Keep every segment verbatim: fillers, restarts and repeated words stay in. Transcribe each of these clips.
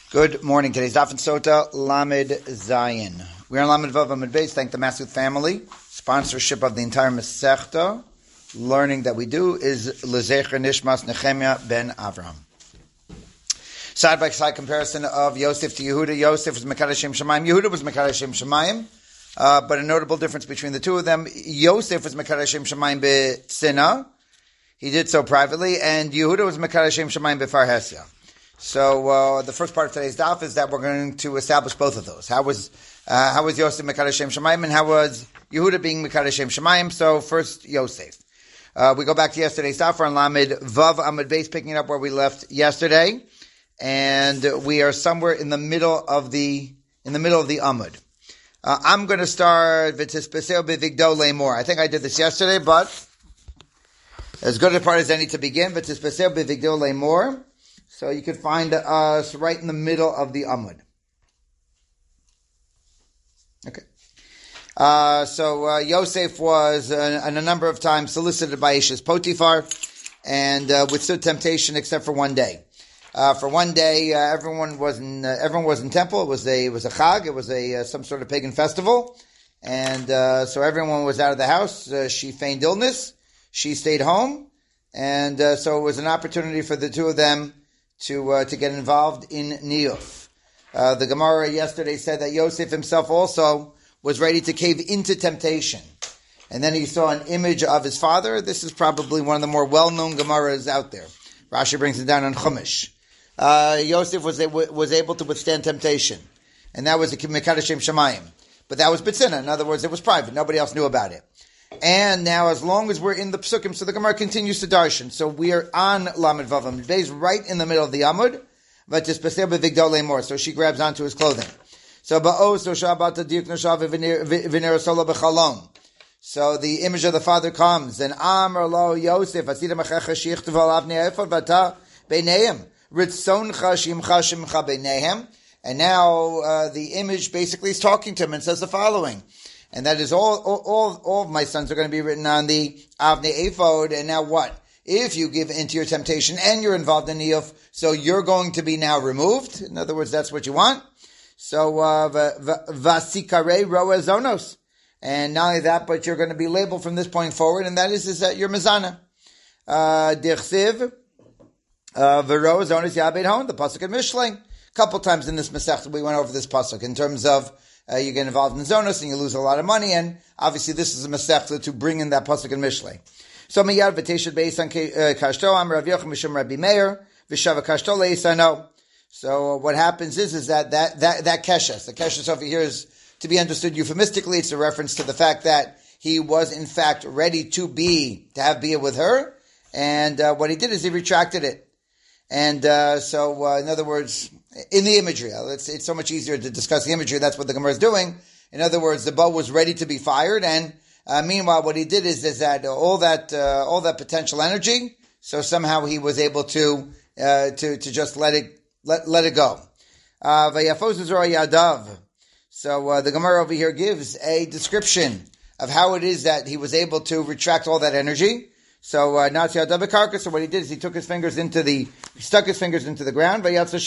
Good morning. Today's Daf and Sota Lamed Zayin. We're on Lamed Vav Amud Beis. Thank the Masood family. Sponsorship of the entire Masechta. Learning that we do is Lezecher Nishmas Nechemia ben Avraham. Side by side comparison of Yosef to Yehuda. Yosef was Mekadosh Shem Shemayim. Yehuda was Mekadosh Shem Shemayim. Uh, but a notable difference between the two of them. Yosef was Mekadosh Shem Shemayim be'tzina. He did so privately, and Yehuda was Mekadosh Shem Shemayim be'farhesia. So uh, the first part of today's daf is that we're going to establish both of those. How was uh, how was Yosef Mekadosh Shem Shemayim, and how was Yehuda being Mekadosh Shem Shemayim? So first, Yosef. Uh, we go back to yesterday's daf. We're on Lamed Vav Amud Beis, picking up where we left yesterday, and we are somewhere in the middle of the in the middle of the Amud. Uh, I'm going to start V'tispeseo b'vigdo le'mor. I think I did this yesterday, but as good a part as any to begin. V'tispeseo b'vigdo le'mor. So you could find us right in the middle of the Amud. Okay. Uh, so uh, Yosef was uh, a number of times solicited by Ishes Potiphar and uh, withstood temptation except for one day. Uh, for one day, uh, everyone was in uh, everyone was in temple. It was a it was a chag. It was a uh, some sort of pagan festival, and uh, so everyone was out of the house. Uh, she feigned illness. She stayed home, and uh, so it was an opportunity for the two of them to uh, to get involved in niyuf. Uh, the Gemara yesterday said that Yosef himself also was ready to cave into temptation. And then he saw an image of his father. This is probably one of the more well-known Gemaras out there. Rashi brings it down on Chumash. Uh, Yosef was was able to withstand temptation. And that was a Mekadosh Shem Shemayim. But that was B'tzina. In other words, it was private. Nobody else knew about it. And now, as long as we're in the Psukim, so the Gemara continues to darshan. So we are on Lamed Vav Amud Beis, right in the middle of the Amud. V'tispeseo b'vigdo le'mor. So she grabs onto his clothing. So ba'o so shabat diuk nashav v'nerasola b'chalom. So the image of the father comes, and Amar lo Yosef asida machecha shichtav al avnei efod v'ata b'neihem ritzoncha shimcha shimcha b'neihem. And now uh, the image basically is talking to him and says the following. And that is all, all, all, all of my sons are going to be written on the Avnei Ephod. And now what? If you give into your temptation and you're involved in niyuf, so you're going to be now removed. In other words, that's what you want. So, vasikare roa zonos. And not only that, but you're going to be labeled from this point forward, and that is, is that you're mezana. Dirchsiv, v'roa zonos yabed hon, the pasuk in Mishlei. A couple times in this Masechta we went over this pasuk in terms of Uh, you get involved in Zonos and you lose a lot of money, and obviously this is a Masechta to bring in that pasuk in Mishlei. So miyad v'teshad beis on kashto am Rav Yochanan mishum Rabbi Meir v'shava kashto leisano. So what happens is is that that that that keshes, the keshes over here is to be understood euphemistically. It's a reference to the fact that he was in fact ready to be to have bia with her, and uh, what he did is he retracted it. And uh, so, uh, in other words, in the imagery, it's, it's so much easier to discuss the imagery. That's what the Gemara is doing. In other words, the bow was ready to be fired, and uh, meanwhile, what he did is, is that all that uh, all that potential energy. So somehow he was able to uh, to to just let it let let it go. Uh, so uh, the Gemara over here gives a description of how it is that he was able to retract all that energy. So, uh, so what he did is he took his fingers into the, he stuck his fingers into the ground, and uh, the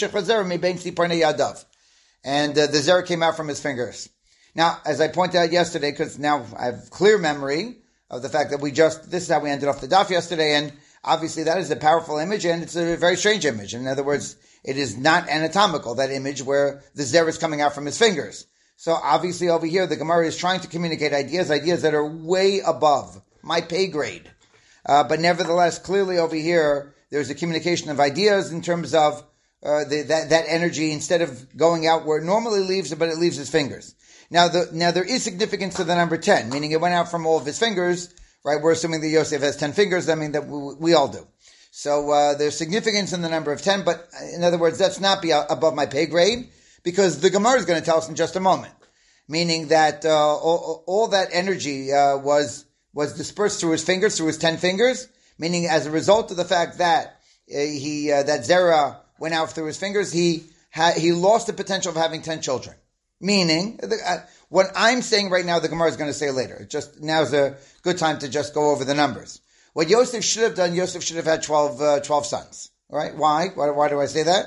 zera came out from his fingers. Now, as I pointed out yesterday, because now I have clear memory of the fact that we just, this is how we ended off the daf yesterday, and obviously that is a powerful image, and it's a very strange image. In other words, it is not anatomical, that image where the zera is coming out from his fingers. So obviously over here, the Gemara is trying to communicate ideas, ideas that are way above my pay grade. Uh, but nevertheless, clearly over here, there's a communication of ideas in terms of uh, the, that that energy, instead of going out where it normally leaves, but it leaves his fingers. Now, the, now there is significance to the number ten, meaning it went out from all of his fingers, right? We're assuming that Yosef has ten fingers. I mean, that we, we all do. So uh, there's significance in the number of ten, but in other words, that's not be above my pay grade, because the Gemara is going to tell us in just a moment, meaning that uh, all, all that energy uh, was. was dispersed through his fingers, through his ten fingers, meaning as a result of the fact that uh, he uh, that zera went out through his fingers, he ha- he lost the potential of having ten children. Meaning, uh, what I'm saying right now, the Gemara is going to say later. Just now's a good time to just go over the numbers. What Yosef should have done, Yosef should have had twelve, uh, twelve sons. Right? Why? why? Why do I say that?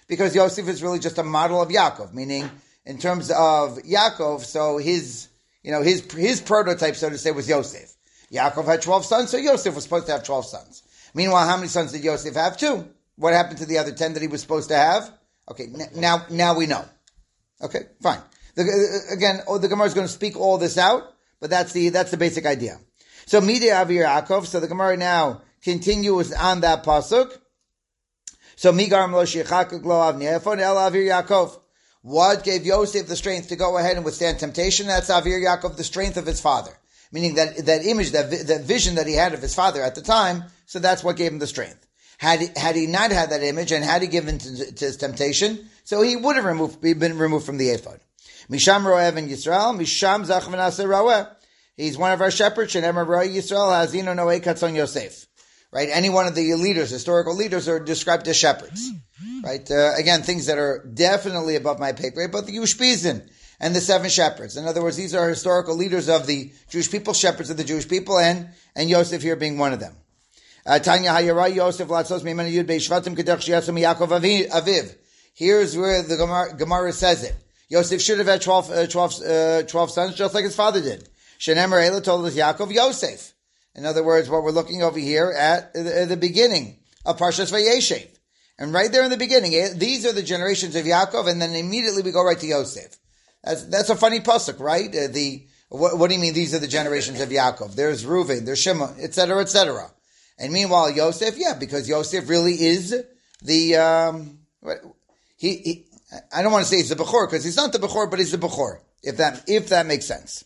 because Yosef is really just a model of Yaakov, meaning in terms of Yaakov, so his, you know, his his prototype, so to say, was Yosef. Yaakov had twelve sons, so Yosef was supposed to have twelve sons. Meanwhile, how many sons did Yosef have? Two. What happened to the other ten that he was supposed to have? Okay, n- now now we know. Okay, fine. The, again, oh, the Gemara is going to speak all this out, but that's the that's the basic idea. So Midei Avir Yaakov. So the Gemara now continues on that pasuk. So Migaram lo shichakuk lo avni efon el Avir Yaakov. What gave Yosef the strength to go ahead and withstand temptation? That's Avir Yaakov, the strength of his father. Meaning that that image, that that vision that he had of his father at the time. So that's what gave him the strength. Had he, had he not had that image and had he given to, to his temptation, so he would have removed, been removed from the ephod. Misham roev in Yisrael, Misham zach v'naseh roeh. He's one of our shepherds. Shenemer roeh Yisrael hazino noei katzon Yosef. Right? Any one of the leaders, historical leaders, are described as shepherds. Right? Uh, again, things that are definitely above my pay grade, but the Ushpizin and the seven shepherds. In other words, these are historical leaders of the Jewish people, shepherds of the Jewish people, and and Yosef here being one of them. Tanya Hayara Yosef Latzos Mimenu Yud Beishvatim Kedach Shiatzum Yaakov Aviv. Here's where the Gemara, Gemara says it. Yosef should have had twelve, uh, twelve, uh, twelve sons, just like his father did. Shenemer Ela told us Yaakov Yosef. In other words, what we're looking over here at the, the beginning of Parshas Vayeshev. And right there in the beginning, these are the generations of Yaakov, and then immediately we go right to Yosef. That's, that's a funny pasuk, right? Uh, the what, what do you mean these are the generations of Yaakov? There's Reuven, there's Shimon, et cetera, et cetera. And meanwhile, Yosef, yeah, because Yosef really is the, um, he, he I don't want to say he's the Bechor, because he's not the Bechor, but he's the Bechor, if that, if that makes sense.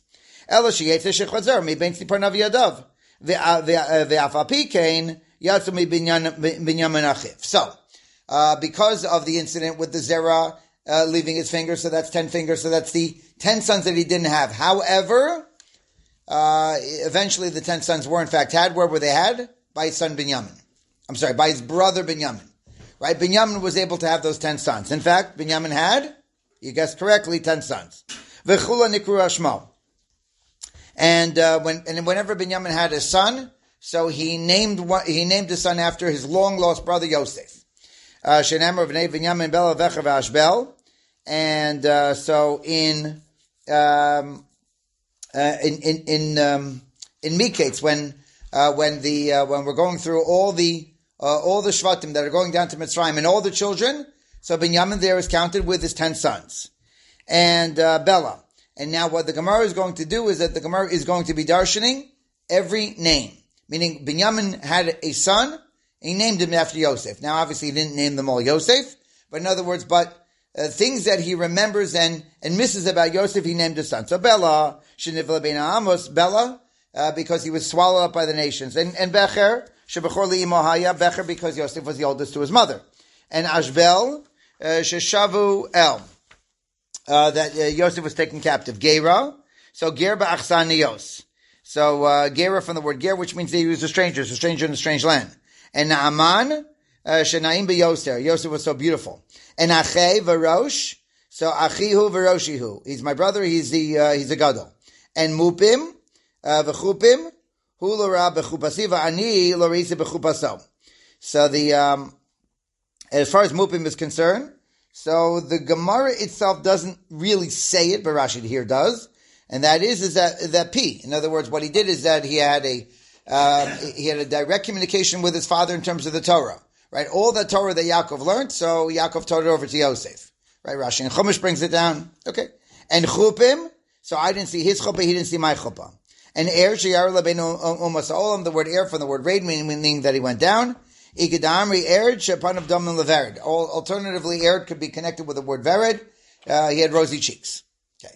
So, uh, because of the incident with the Zerah, uh, leaving his fingers, so that's ten fingers, so that's the ten sons that he didn't have. However, uh, eventually the ten sons were in fact had. Where were they had? By his son Binyamin. I'm sorry, by his brother Binyamin. Right? Binyamin was able to have those ten sons. In fact, Binyamin had, you guessed correctly, ten sons. V'chula nikru hashmo. And, uh, when, and whenever Binyamin had a son, so he named one, he named his son after his long lost brother Yosef. Uh, Shenamar v'nei Binyamin bel avecha v'ashbel. And, uh, so in, um, uh, in, in, in, um, in Miketz, when, Uh, when the uh, when we're going through all the uh, all the Shvatim that are going down to Mitzrayim and all the children, so Binyamin there is counted with his ten sons, and uh, Bela. And now what the Gemara is going to do is that the Gemara is going to be darshaning every name, meaning Binyamin had a son, and he named him after Yosef. Now obviously he didn't name them all Yosef, but in other words, but uh, things that he remembers and and misses about Yosef, he named his son. So Bela, Shenivla ben Amos, Bela. Uh, because he was swallowed up by the nations. And, and Becher, Shebechor li'imo haya, Becher because Yosef was the oldest to his mother. And Ashbel, uh, Sheshavu El, uh, that uh, Yosef was taken captive. Gera, so Ger ba'achsanios. So, uh, Gera from the word Ger, which means he was a stranger, a stranger in a strange land. And Naaman, uh, Shenaim be'yoser. Yosef was so beautiful. And Achei v'rosh, so Achihu v'roshihu. He's my brother, he's the, uh, he's a gadol. And Mupim, V'chupim, hu l'ra b'chupasi v'ani l'reisi b'chupaso. So the, um, as far as Mupim is concerned, so the Gemara itself doesn't really say it, but Rashi here does. And that is, is that, that P. In other words, what he did is that he had a, uh, he had a direct communication with his father in terms of the Torah. Right? All the Torah that Yaakov learned, so Yaakov taught it over to Yosef. Right? Rashi and Chumash brings it down. Okay. And Chupim, so I didn't see his chuppah, he didn't see my chuppah. And er sheyar lebeinu umas olam, the word er from the word raid, meaning that he went down. Ikadamri ered shepanav damin levered. Alternatively, ered could be connected with the word vered. Uh, he had rosy cheeks. Okay.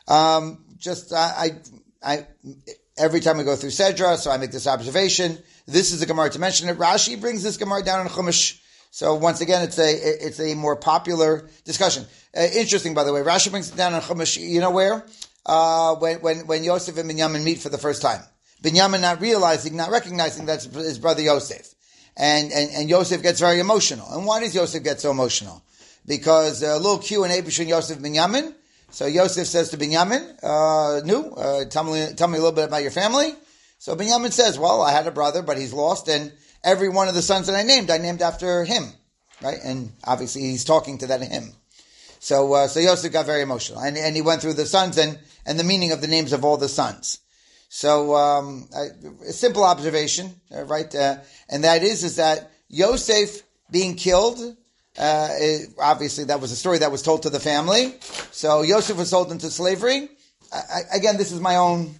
Um, just, I, I, I, every time we go through Sedra, so I make this observation. This is a Gemara to mention it. Rashi brings this Gemara down in Chumash. So once again, it's a, it's a more popular discussion. Uh, interesting, by the way. Rashi brings it down in Chumash. You know where? Uh, when, when, when Yosef and Binyamin meet for the first time. Binyamin not realizing, not recognizing that's his brother Yosef. And, and, and Yosef gets very emotional. And why does Yosef get so emotional? Because a little Q and A between Yosef and Binyamin. So Yosef says to Binyamin, uh, no, uh, tell me, tell me a little bit about your family. So Binyamin says, well, I had a brother, but he's lost, and every one of the sons that I named, I named after him. right? And obviously he's talking to that him. So, uh, so Yosef got very emotional, and, and he went through the sons and, and the meaning of the names of all the sons. So, um, a simple observation, uh, right? Uh, and that is, is that Yosef being killed, uh, it, obviously that was a story that was told to the family. So Yosef was sold into slavery. I, I, again, this is my own,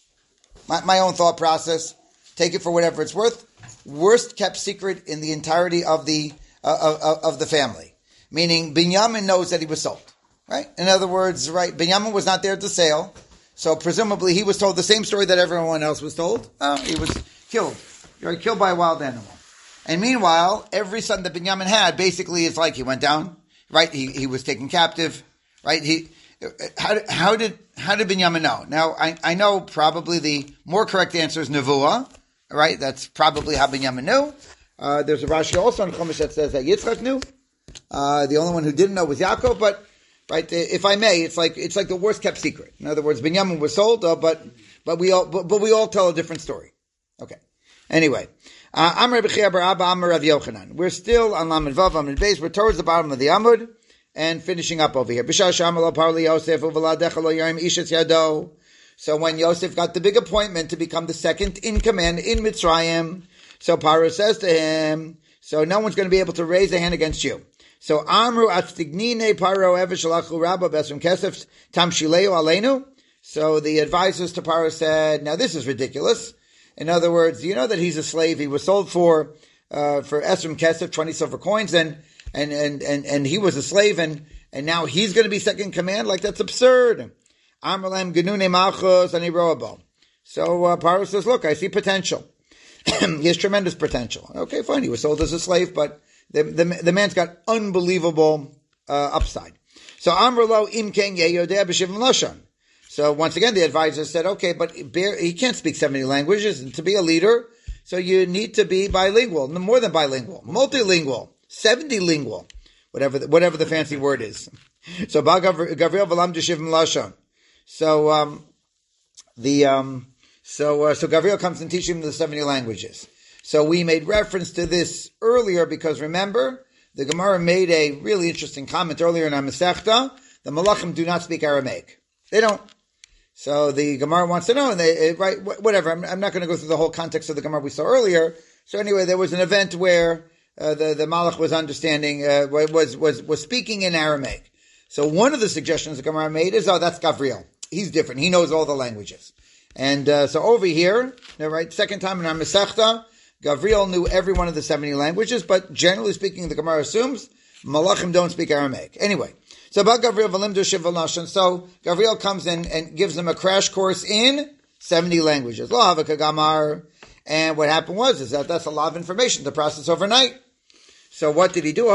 my, my own thought process. Take it for whatever it's worth. Worst kept secret in the entirety of the, uh, of, of the family. Meaning, Binyamin knows that he was sold, right? In other words, right, Binyamin was not there at the sale, so presumably he was told the same story that everyone else was told. Oh, he was killed. You're killed by a wild animal. And meanwhile, every son that Binyamin had, basically, it's like he went down, right? He he was taken captive, right? He how how did how did Binyamin know? Now, I I know probably the more correct answer is Nevuah, right? That's probably how Binyamin knew. Uh, there's a Rashi also in Chumash that says that Yitzchak knew. Uh, the only one who didn't know was Yaakov, but, right, if I may, it's like, it's like the worst kept secret. In other words, Binyamin was sold, uh, but, but we all, but, but we all tell a different story. Okay. Anyway. Uh, Amar B'chia Bar Abba Amar Rav Yochanan. We're still on Lamed Vav Amud Beis. We're towards the bottom of the Amud and finishing up over here. B'shah Shama lo parli Yosef uv'ladecha lo yarim ishes yado. So when Yosef got the big appointment to become the second in command in Mitzrayim, so Paro says to him, so no one's going to be able to raise a hand against you. So Amru Atstignine Paro Evishalachu Rabba Besrim Kesef Tamshileu Aleinu. So the advisors to Paro said, now this is ridiculous. In other words, you know that he's a slave. He was sold for uh, for Esrim Kesef, twenty silver coins, and and and and and he was a slave, and and now he's going to be second in command. Like, that's absurd. Amrulem Genune Malchus Ani Roabo. So uh, Paro says, look, I see potential. He has tremendous potential. Okay, fine. He was sold as a slave, but The, the, the man's got unbelievable uh, upside. So Amrlo Imken Yeyodeh B'Shivim Lashon. So once again, the advisor said, okay, but he can't speak seventy languages, and to be a leader, so you need to be bilingual, more than bilingual, multilingual, seventy-lingual, whatever the, whatever the fancy word is. So Gavriel V'Lam B'Shivim Lashon. So um, the um, so uh, so Gavriel comes and teaches him the seventy languages. So we made reference to this earlier because remember, the Gemara made a really interesting comment earlier in our Masechta. The Malachim do not speak Aramaic. They don't. So the Gemara wants to know, and they, right, whatever. I'm, I'm not going to go through the whole context of the Gemara we saw earlier. So anyway, there was an event where uh, the, the Malach was understanding, uh, was, was, was speaking in Aramaic. So one of the suggestions the Gemara made is, oh, that's Gavriel. He's different. He knows all the languages. And uh, so over here, right, second time in our Masechta, Gavriel knew every one of the seventy languages, but generally speaking, the Gemara assumes Malachim don't speak Aramaic. Anyway, so about Gavriel Valimdu Shiva Lashon, so Gavriel comes in and gives them a crash course in seventy languages. Lo Havaka Gamar. And what happened was, is that that's a lot of information to process overnight. So what did he do?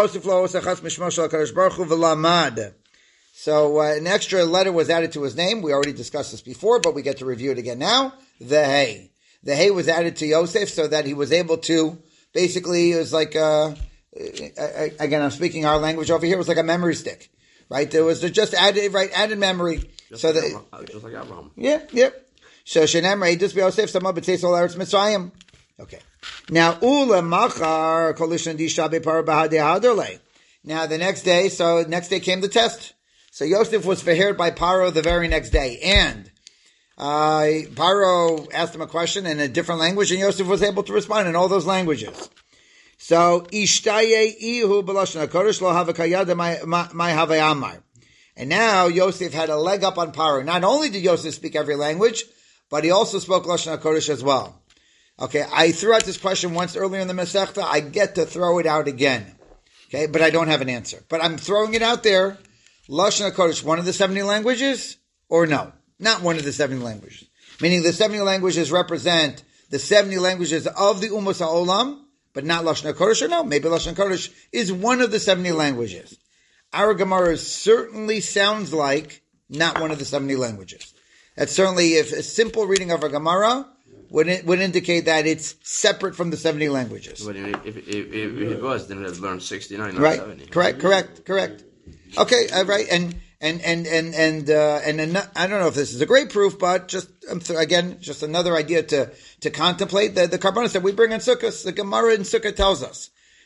So uh, an extra letter was added to his name. We already discussed this before, but we get to review it again now. The Hey. The Hey was added to Yosef so that he was able to, basically, it was like, uh, again, I'm speaking our language over here, it was like a memory stick, right? There was just added, right, added memory. Just so like that, Abraham, just like Abraham. Yeah, yeah. So, Shenem Reidus Yosef, Sama B'Tzeis Ol Eretz Mitzrayim. Okay. Now, Ula Machar, Kolishan Dishabe Par Bahadeh Haderle. Now, the next day, so next day came the test. So Yosef was verheard by Paro the very next day, and Uh, Paro asked him a question in a different language, and Yosef was able to respond in all those languages. So, Ishtaye ihu b'lashon hakodesh lo havakayada my havay amar. And now Yosef had a leg up on Paro. Not only did Yosef speak every language, but he also spoke Lashon HaKodesh as well. Okay, I threw out this question once earlier in the Masechta. I get to throw it out again. Okay, but I don't have an answer. But I'm throwing it out there. Lashon HaKodesh, one of the seventy languages, or no? Not one of the seventy languages. Meaning the seventy languages represent the seventy languages of the Ummos HaOlam, but not Lashon HaKodesh, or no, maybe Lashon HaKodesh is one of the seventy languages. Our Gemara certainly sounds like not one of the seventy languages. That's certainly, if a simple reading of our Gemara would, would indicate that it's separate from the seventy languages. But if, if, if, if it was, then it would learn sixty-nine, not right. seventy. Correct, correct, correct. Okay, uh, right, and And and and and uh, and an- I don't know if this is a great proof, but just um, th- again, just another idea to to contemplate. The the Karbanos that we bring in Sukkot, the Gemara in Sukkot tells us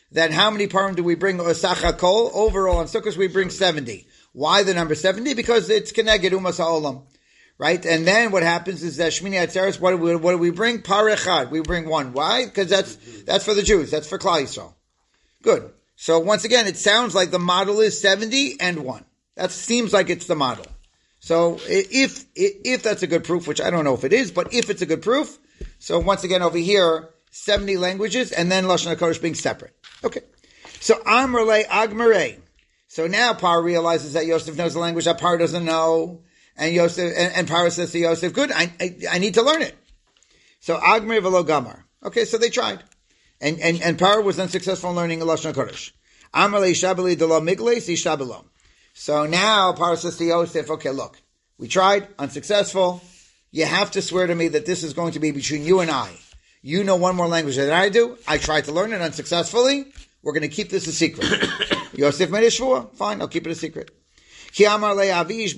then how many parim do we bring? Osach kol. Overall on Sukkot we bring seventy. Why the number seventy? Because it's keneged umas ha'olam. Right? And then what happens is that Shmini Atzeres, what do we, what do we bring? Par echad. We bring one. Why? Because that's, that's for the Jews. That's for Klal Yisrael. Good. So once again, it sounds like the model is seventy and one. That seems like it's the model. So if, if that's a good proof, which I don't know if it is, but if it's a good proof, so once again over here, seventy languages and then Lashon HaKodesh being separate. Okay. So Amrle Agmare. So now Par realizes that Yosef knows the language that Par doesn't know. And Yosef, and, and Par says to Yosef, good, I, I, I need to learn it. So, Agmer velo gamar. Okay, so they tried. And, and, and Par was unsuccessful in learning Lashon HaKodesh. Amar le ishabeli de lo migles, ishabelo. So now Par says to Yosef, okay, look, we tried, unsuccessful. You have to swear to me that this is going to be between you and I. You know one more language than I do. I tried to learn it unsuccessfully. We're going to keep this a secret. Yosef made a shvua. Fine, I'll keep it a secret. So uh, we're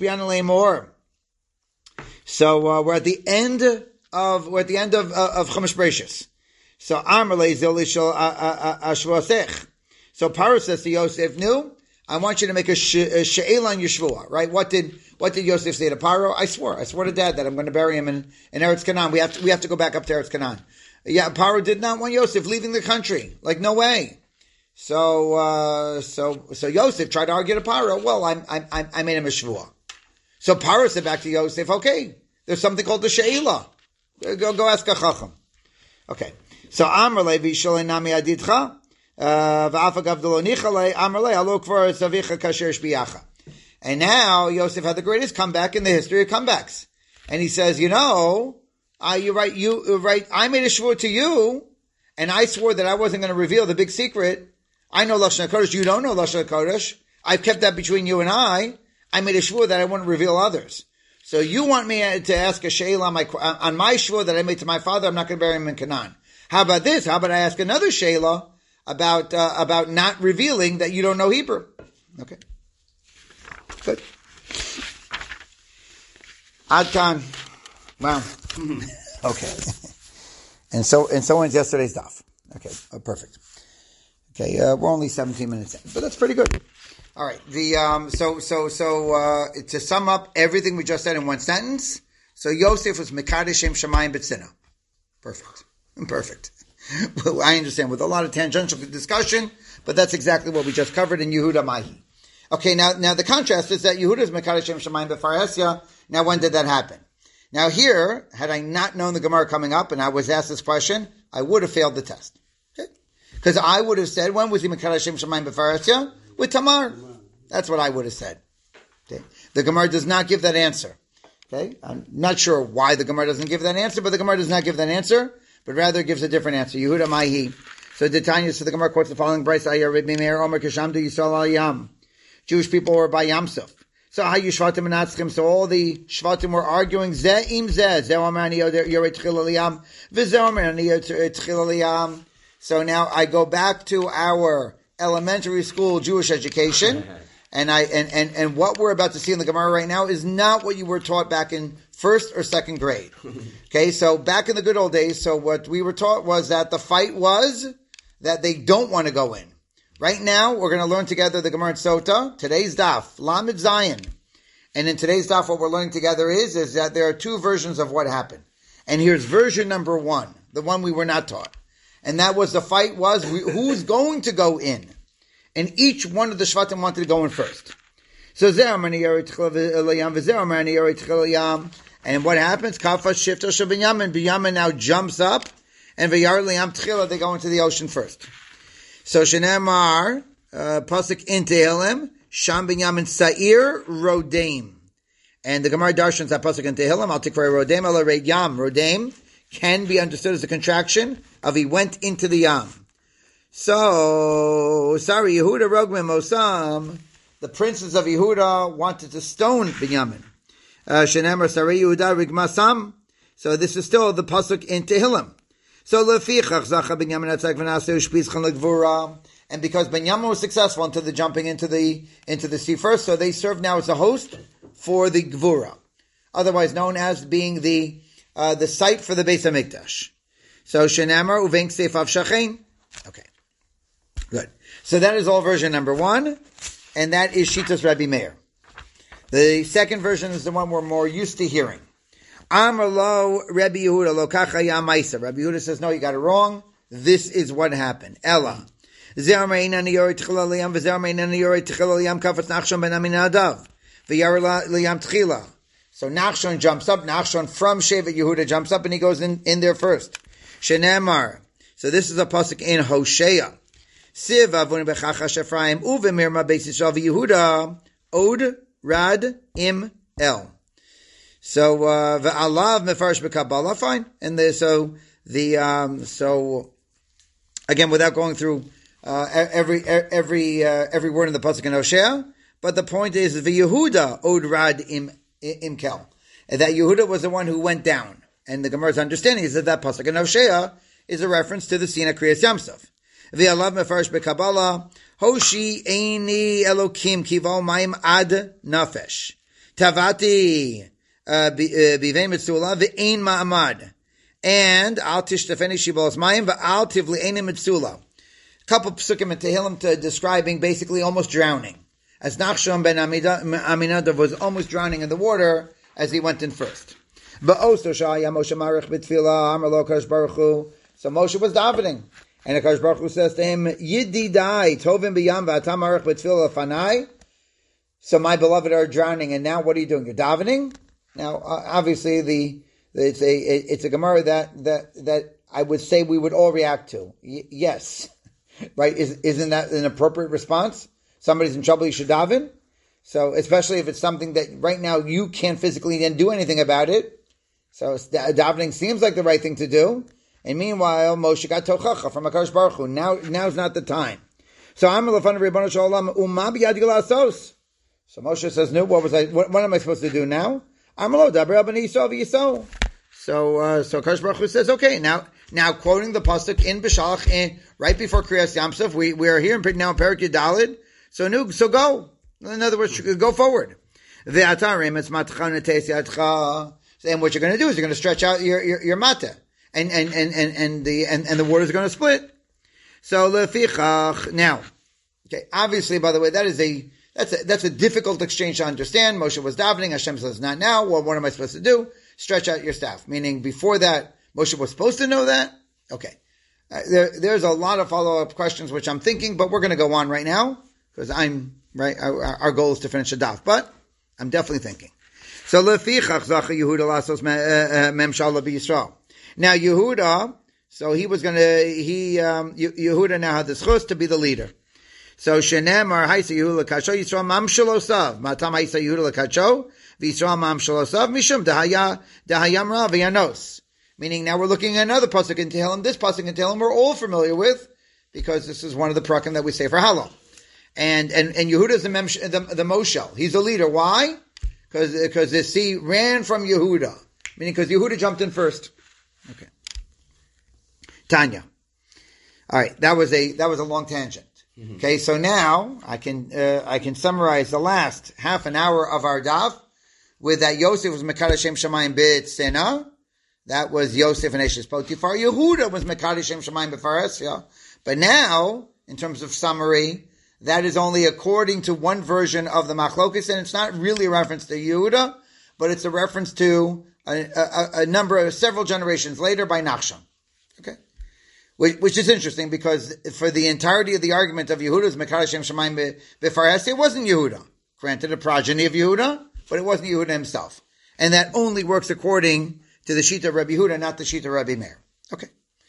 at the end of we're at the end of uh, of Chumash Bereishis. So Amar le zilishal ashvasech. So Paro says to Yosef, "No, I want you to make a she'el on your shvua." Right? What did what did Yosef say to Paro? I swore, I swore to Dad that I'm going to bury him in, in Eretz Canaan. We have to we have to go back up to Eretz Canaan. Yeah, Paro did not want Yosef leaving the country. Like no way. So, uh, so, so Yosef tried to argue to Paro. Well, I'm, I'm, I made him a shvua. So Paro said back to Yosef, okay, there's something called the she'ila. Go, go ask a chacham. Okay. So Amar Levi Shalei Nami Adidcha, V'afagav Delo Nichalei, Amar Le Alo Kvar Savicha Kasher Shbiyacha. And now Yosef had the greatest comeback in the history of comebacks. And he says, you know, uh, you're right, you, you're right, I made a shvua to you, and I swore that I wasn't going to reveal the big secret. I know Lashon HaKodesh. You don't know Lashon HaKodesh. I've kept that between you and I. I made a shvur that I wouldn't reveal others. So you want me to ask a she'el on my, on my shvur that I made to my father. I'm not going to bury him in Canaan. How about this? How about I ask another she'ela about, uh, about not revealing that you don't know Hebrew? Okay. Good. Adkan. Wow. Okay. And so, and so ends yesterday's daf. Okay. Oh, perfect. Okay, uh, we're only seventeen minutes in, but that's pretty good. All right, the um, so so so uh, to sum up everything we just said in one sentence. So Yosef was Mekadesh Shem Shamayim B'tzina. Perfect, perfect. Well, I understand with a lot of tangential discussion, but that's exactly what we just covered in Yehuda Mahi. Okay, now now the contrast is that Yehuda is Mekadesh Shem Shamayim B'Farhesya. Now, when did that happen? Now here, had I not known the Gemara coming up and I was asked this question, I would have failed the test. Because I would have said, when was he Mekadesh Shem Shamayim B'Farhesya? With Tamar. That's what I would have said. Okay. The Gemara does not give that answer. Okay. I'm not sure why the Gemara doesn't give that answer, but the Gemara does not give that answer, but rather gives a different answer. Yehuda Mahi. So the Tanya, so the Gemara quotes the following: Bryce Ayar Rabbi Meir Omer Kashamdu Yisrael Al Yam. Jewish people were by Yamsuf. So how you Shvatim and Atzchim? So all the Shvatim were arguing Zeh im Zeh. Zeh Omer Ani Yorei Tchil Al Yam. V'Zeh Omer Ani Yorei Tchil Al Yam. So now I go back to our elementary school Jewish education, and I and, and, and what we're about to see in the Gemara right now is not what you were taught back in first or second grade. Okay, so back in the good old days, so what we were taught was that the fight was that they don't want to go in. Right now, we're going to learn together the Gemara in Sota, today's daf, Lamed Zion. And in today's daf, what we're learning together is, is that there are two versions of what happened. And here's version number one, the one we were not taught. And that was the fight was who's going to go in. And each one of the Shvatim wanted to go in first. So and what happens? Kafa shifta Binyamin. Binyamin now jumps up, and Vayar Liam Tchila, they go into the ocean first. So Shenemar, uh, Pasuk in Tehillim, Sham Binyamin Sa'ir Rodaim. And the Gemara Darshans that Pasuk in Tehillim, I'll take for a Rodaim, ala Reid Yam. Rodaim can be understood as a contraction of he went into the Yam. So, sorry, Yehuda Rogmim Osam, the princes of Yehuda wanted to stone Binyamin. Shenemar Sari Yehuda Rigmasam. So this is still the Pasuk in Tehillim. So Lefichach Zacha Binyamin Atzak V'Naseu Shpitzchan L'Gvura. And because Binyamin was successful into the jumping into the into the sea first, so they serve now as a host for the Gvura, otherwise known as being the uh, the site for the Beis Hamikdash. So Shenemar Uvein Ksef Av Shachein. Okay. Good. So that is all version number one, and that is Shitas Rabbi Meir. The second version is the one we're more used to hearing. Amar lo Rabbi Yehuda lo kacha ya ma'isa. Rabbi Yehuda says, no, you got it wrong. This is what happened. Ella. Zer me'ina niyori tchila liyam, v'zer me'ina niyori tchila liyam kafat Nachshon ben Aminadav. V'yar liyam tchila. So Nachshon jumps up. Nachshon from Shevet Yehuda jumps up and he goes in, in there first. Shenemar. So this is a pasuk in Hosea. Siv avun bechachash Ephraim uvemirma beis Yisrael v'Yehuda od rad im el. So v'alav mefarish b'Kabbalah, fine. And the, so the um, so again, without going through uh, every every uh, every word in the pasuk in Hosea, but the point is v'Yehuda od rad im im kel. And that Yehuda was the one who went down. And the Gemara's understanding is that that pasuk in Hosea is a reference to the scene of Kriyas Yamsuf. V'alav mefarish b'Kabbalah, Hoshi eini Elokim kival ma'im ad nafesh. Tavati bivei mitzula v'ein ma'amad. And al tishtafeni shibolos ma'im v'al tivli eini mitzula. A couple psukim in Tehillim to describing basically almost drowning. As Nachshon ben Aminadav was almost drowning in the water as he went in first. Ba'osto sha'ya Moshe marich b'tfila amar lo kadosh baruch hu. So Moshe was davening. And the Kadosh Baruch Hu says to him, Yididai, tovim b'yam v'atam arich b'tfila fanai. So my beloved are drowning, and now what are you doing? You're davening? Now, uh, obviously, the, the it's a it's a Gemara that that that I would say we would all react to. Y- yes, right? Is, isn't that an appropriate response? Somebody's in trouble, you should daven. So, especially if it's something that right now you can't physically then do anything about it. So, davening seems like the right thing to do. And meanwhile, Moshe got tochacha from HaKadosh Baruch Hu. Now, now's not the time. So I'm a lefan of Ribono Shel Olam umma b'yad gelasos. So Moshe says, "No, what was I? What, what am I supposed to do now?" I'm a lo daber b'nei Yisrael v'Yisrael. So, uh, so HaKadosh Baruch Hu says, "Okay, now, now quoting the pasuk in B'Shalach, in right before Kriyas Yamsuf, we we are here in, now in Perek Yudalid. So nu, so go. In other words, go forward. Ve'atarim it's matcha netes yadcha. And what you're going to do is you're going to stretch out your your, your mata." And, and, and, and, and the, and, and the water is going to split. So, lefichach. Now, okay, obviously, by the way, that is a, that's a, that's a difficult exchange to understand. Moshe was davening. Hashem says, not now. Well, what am I supposed to do? Stretch out your staff. Meaning, before that, Moshe was supposed to know that? Okay. Uh, there, there's a lot of follow-up questions which I'm thinking, but we're going to go on right now, because I'm, right, our, our goal is to finish the daf, but I'm definitely thinking. So, lefichach zacha Yehuda lasos mem shalom b'Yisrael. Now Yehuda, so he was going to, he, um, Yehuda now had the schus to be the leader. So Shenemar Haisa Yehuda Kacho Yisrael Mam Shalosav Matam Haisa Yehuda Kacho V'Yisrael Mam Shalosav Mishum Dahaya Dahayamra V'Yanos. Meaning now we're looking at another pasuk in Tehillim. This pasuk in Tehillim we're all familiar with because this is one of the prakim that we say for Halal. And and and Yehuda is the, mem, the the Moshel. He's the leader. Why? Because because the sea ran from Yehuda. Meaning because Yehuda jumped in first. Okay. Tanya. All right, that was a that was a long tangent. Mm-hmm. Okay, so now I can uh, I can summarize the last half an hour of our daf with that Yosef was Mekadosh Shem Shamayim B'Tzena. That was Yosef and Eshes Potifar. Yehuda was Mekadosh Shem Shamayim B'Faresya. But now, in terms of summary, that is only according to one version of the Machlokes, and it's not really a reference to Yehuda, but it's a reference to A, a, a number of several generations later by Nachshon. Okay, which, which is interesting because for the entirety of the argument of Yehuda's Mekadosh Shem Shamayim B'Fares, it wasn't Yehuda. Granted, a progeny of Yehuda, but it wasn't Yehuda himself, and that only works according to the Shita of Rabbi Yehuda, not the Shita of Rabbi Meir. Okay,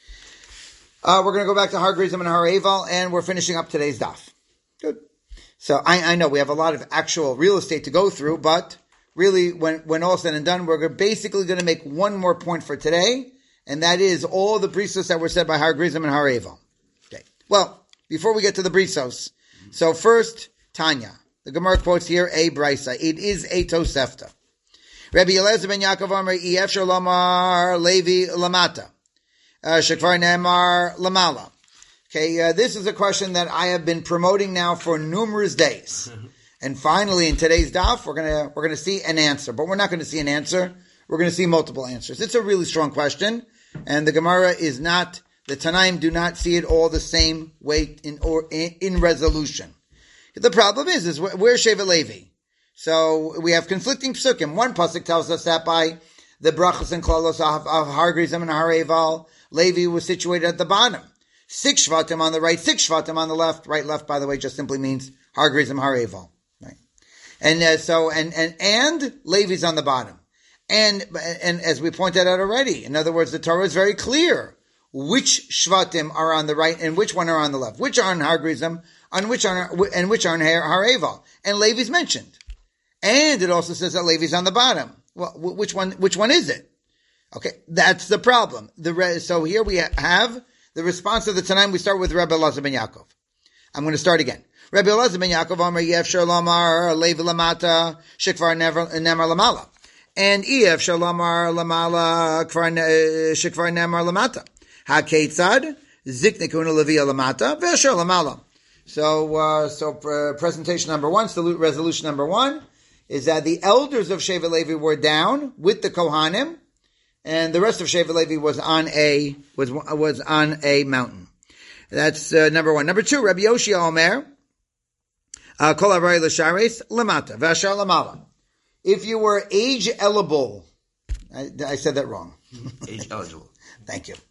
uh, we're going to go back to Har Gerizim and Har Eival, and we're finishing up today's daf. Good. So I, I know we have a lot of actual real estate to go through, but really, when, when all said and done, we're basically going to make one more point for today, and that is all the brisos that were said by Har Gerizim and Har Eival. Okay. Well, before we get to the brisos, so first, Tanya. The Gemara quotes here a brisa. It is a Tosefta. Rabbi Eliezer ben Yaakov Amar, Efshar Lamar Levi Lamata. Shekvar Ne'emar Lamala. Okay, uh, this is a question that I have been promoting now for numerous days. And finally, in today's daf, we're gonna we're gonna see an answer, but we're not gonna see an answer. We're gonna see multiple answers. It's a really strong question, and the Gemara is not the Tanaim do not see it all the same way in or in, in resolution. The problem is, is where's Shevet Levi? So we have conflicting psukim. One pasuk tells us that by the brachas and klalos of, of Har Gerizim and Har Eval, Levi was situated at the bottom. Six shvatim on the right, six shvatim on the left. Right, left, by the way, just simply means Har Gerizim, Har Eval. Right, and uh, so and and and Levi's on the bottom. And and as we pointed out already, in other words, the Torah is very clear which shvatim are on the right and which one are on the left, which are in Har Gerizim, on which are and which are in Har Eval. And Levi's mentioned, and it also says that Levi's on the bottom. Well, which one? Which one is it? Okay, that's the problem. The re- so here we have the response of the Tanaim. We start with Rebbe Elazar ben Yaakov. I'm going to start again. Rebbe Elazar ben Yaakov Omer Yefshar Lamar Levi Lamata Shikvar Nemar Lamala, and Yefshar Lamar Lamala Shikvar Nemar Lamata. HaKetzad Ziknikuna Levi Lamata Veshar Lamala. So, uh, so uh, presentation number one, salute resolution number one, is that the elders of Shevet Levi were down with the Kohanim, and the rest of Shevet Levi was on a was was on a mountain. That's uh, number one. Number two, Rabbi Yoshia Omer, Kol Havarei L'Shares Lamata V'Ashar Lamala. If you were age eligible, I, I said that wrong. Age eligible. Thank you.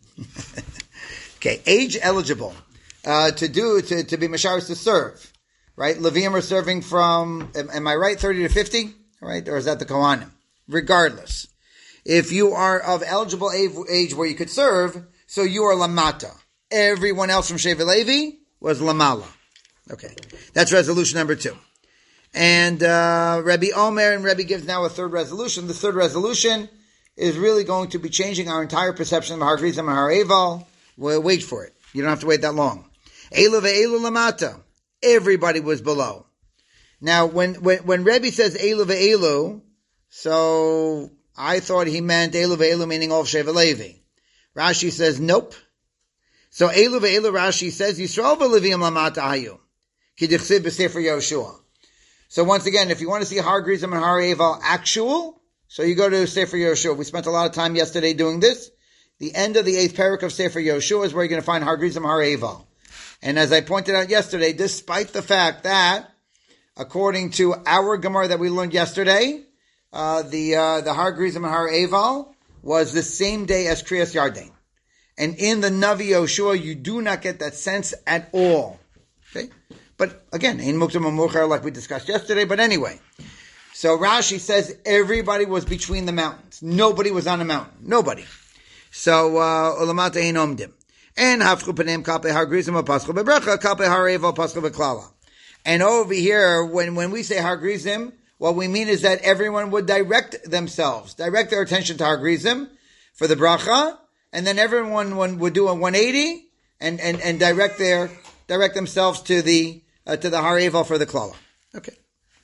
Okay, age eligible uh, to do to to be Masharis to serve. Right, Levium are serving from, am, am I right, thirty to fifty? Right, or is that the Kohanim? Regardless, if you are of eligible age where you could serve, so you are Lamata. Everyone else from Shevet Levi was Lamala. Okay, that's resolution number two. And uh, Rabbi Omer and Rabbi gives now a third resolution. The third resolution is really going to be changing our entire perception of Har Gerizim and Har Eval. Well, wait for it. You don't have to wait that long. Elu ve'elu Lamata. Everybody was below. Now, when, when, when Rebbe says Elu ve'elu, so I thought he meant Elu ve'elu meaning all of Shevet Levi. Rashi says, nope. So Elu ve'elu, Rashi says, Yisrael ve'leviim lamata hayu. Ki dichsiv b'sefer Yoshua. So once again, if you want to see Har Gerizim and Har Eval actual, so you go to Sefer Yoshua. We spent a lot of time yesterday doing this. The end of the eighth parak of Sefer Yoshua is where you're going to find Har Gerizim and Har Eval. And as I pointed out yesterday, despite the fact that, according to our Gemara that we learned yesterday, uh, the uh, the Har Gerizim and Har Eval was the same day as Kriyas Yarden. And in the Navi Yoshua, you do not get that sense at all. Okay? But again, Ein Muktam Amuchar, like we discussed yesterday, but anyway. So Rashi says everybody was between the mountains. Nobody was on a mountain. Nobody. So, uh, Olamata Ein Omdim. And hafchu panem kape Har Gerizim paschu bebrecha kape Har Eval paschu beklala. And over here, when, when we say Har Gerizim, what we mean is that everyone would direct themselves, direct their attention to Har Gerizim for the bracha, and then everyone would do a one eighty and, and, and direct their, direct themselves to the, uh, to the Har Eval for the klala. Okay.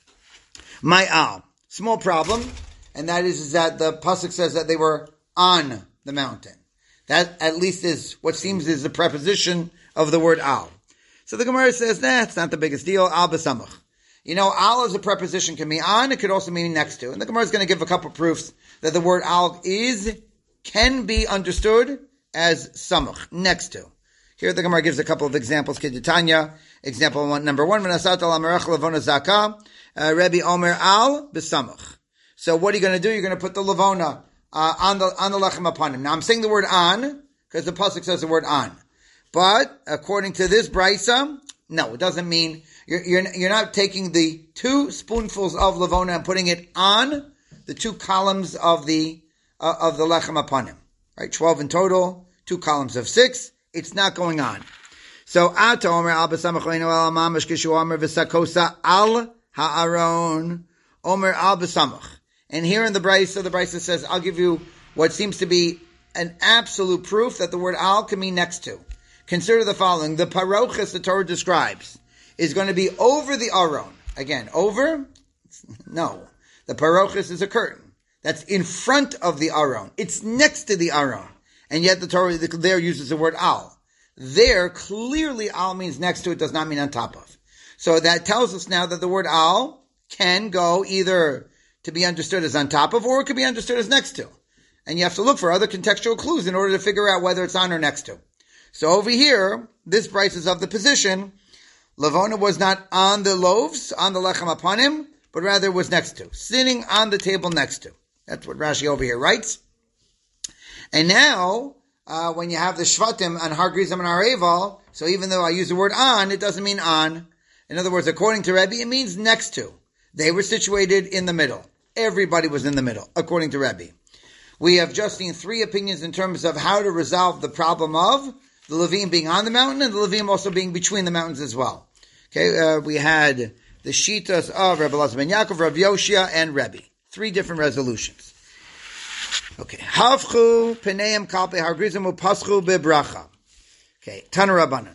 My al. Small problem, and that is, is that the pasuk says that they were on the mountain. That at least is what seems is the preposition of the word al. So the Gemara says, nah, it's not the biggest deal. Al b'samach. You know, al as a preposition can be on, it could also mean next to. And the Gemara is going to give a couple proofs that the word al is, can be understood as samach, next to. Here the Gemara gives a couple of examples. Keditanya, example one, number one, Menasat al amarach levona zaka, Rebbe Omer al b'samach. So what are you going to do? You're going to put the levona Uh, on the on the lechem upon him. Now I'm saying the word on because the pasuk says the word on, but according to this brisa, no, it doesn't mean you're you're you're not taking the two spoonfuls of levona and putting it on the two columns of the uh, of the lechem upon him. Right, twelve in total, two columns of six. It's not going on. So ata omer al b'samach al mamash kishu omer v'sakosa al ha'aron omer al b'samach. And here in the Brisa, the Brisa says, I'll give you what seems to be an absolute proof that the word al can mean next to. Consider the following. The parochas the Torah describes is going to be over the aron. Again, over? No. The parochas is a curtain. That's in front of the aron. It's next to the aron. And yet the Torah there uses the word al. There, clearly al means next to, it does not mean on top of. So that tells us now that the word al can go either to be understood as on top of, or it could be understood as next to. And you have to look for other contextual clues in order to figure out whether it's on or next to. So over here, this price is of the position, Lavona was not on the loaves, on the lechem upon him, but rather was next to, sitting on the table next to. That's what Rashi over here writes. And now, uh, when you have the Shvatim on Har Grizim and Har Eval, so even though I use the word on, it doesn't mean on. In other words, according to Rebbe, it means next to. They were situated in the middle. Everybody was in the middle, according to Rebbe. We have just seen three opinions in terms of how to resolve the problem of the Levim being on the mountain and the Levim also being between the mountains as well. Okay, uh, we had the Shitas of Rebbe Elazar ben Yaakov, Rav Yoshia, and Rebbe. Three different resolutions. Okay, Havchu Peneim Kalpe Har Grizim Upaschu Bebracha. Okay, Tana Rabbanan.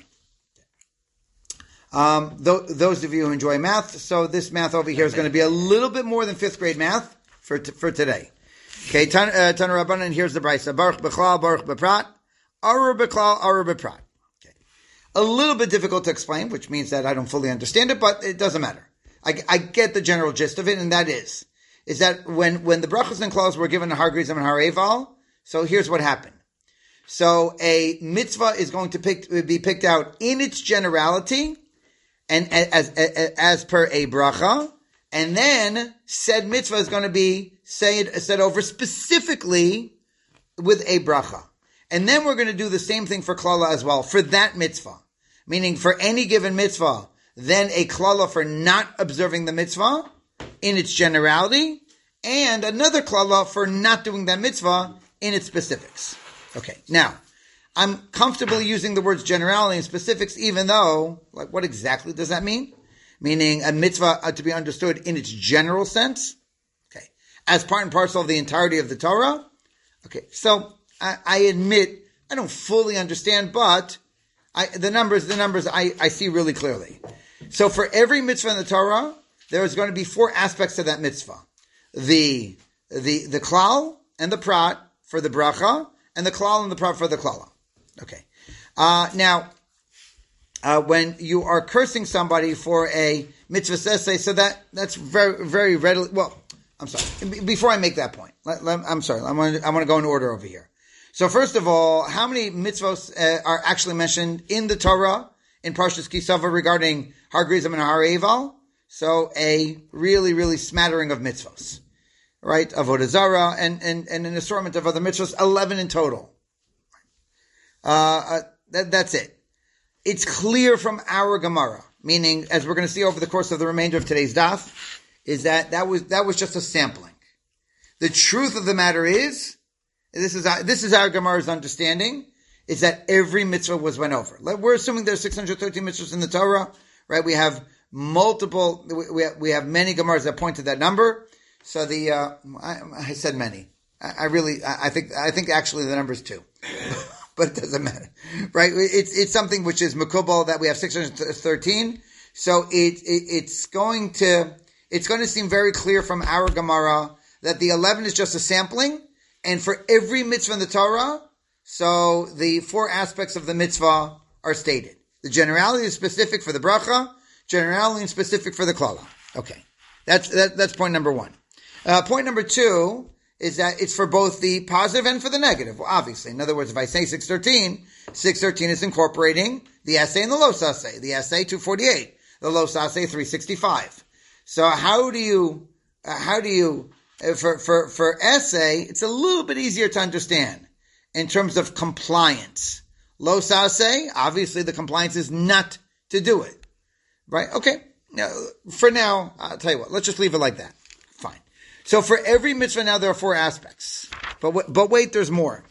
Um, th- those of you who enjoy math, so this math over here is going to be a little bit more than fifth grade math for t- for today. Okay, Tana uh, Rabbanan, here's the brisa. Baruch B'chlal, Baruch B'prat, Arur B'chlal, Arur B'prat. Okay, a little bit difficult to explain, which means that I don't fully understand it, but it doesn't matter. I, I get the general gist of it, and that is, is that when, when the brachas and klaus were given to Har Grizim and Har Eval, so here's what happened. So a mitzvah is going to pick, be picked out in its generality, and as, as, as per a bracha, and then said mitzvah is going to be said, said over specifically with a bracha. And then we're going to do the same thing for klala as well, for that mitzvah. Meaning for any given mitzvah, then a klala for not observing the mitzvah in its generality, and another klala for not doing that mitzvah in its specifics. Okay, now, I'm comfortably using the words generality and specifics, even though, like, what exactly does that mean? Meaning a mitzvah uh, to be understood in its general sense, okay, as part and parcel of the entirety of the Torah. Okay, so I, I admit I don't fully understand, but I, the numbers, the numbers I, I see really clearly. So for every mitzvah in the Torah, there is going to be four aspects to that mitzvah: the the the klal and the prat for the bracha, and the klal and the prat for the klala. Okay. Uh, now, uh, when you are cursing somebody for a mitzvah sesei, so that, that's very, very readily, well, I'm sorry. Before I make that point, let, let, I'm sorry. I'm going to, I'm going to go in order over here. So first of all, how many mitzvahs uh, are actually mentioned in the Torah, in Parshas Kisava regarding Har Grizim and Har Eval? So a really, really smattering of mitzvahs, right? Avodah Zarah and, and, and an assortment of other mitzvahs, eleven in total. Uh, uh that, that's it. It's clear from our Gemara, meaning, as we're going to see over the course of the remainder of today's daf, is that that was, that was just a sampling. The truth of the matter is, this is, our, this is our Gemara's understanding, is that every mitzvah was went over. We're assuming there's six hundred thirteen mitzvahs in the Torah, right? We have multiple, we have, we have many Gemaras that point to that number. So the, uh, I, I said many. I, I really, I, I think, I think actually the number is two. But it doesn't matter, right? It's it's something which is makubal that we have six hundred thirteen. So it, it it's going to it's going to seem very clear from our Gemara that the eleven is just a sampling, and for every mitzvah in the Torah, so the four aspects of the mitzvah are stated. The generality is specific for the bracha, generality is specific for the klala. Okay, that's that, that's point number one. Uh, point number two is that it's for both the positive and for the negative. Well, obviously. In other words, if I say six thirteen, six thirteen is incorporating the essay and the los essay. The essay, two forty-eight. The los essay, three sixty-five. So how do you, uh, how do you, uh, for, for, for essay, it's a little bit easier to understand in terms of compliance. Los essay, obviously the compliance is not to do it. Right? Okay. Now, for now, I'll tell you what, let's just leave it like that. Fine. So for every mitzvah now there are four aspects, but w- but wait, there's more.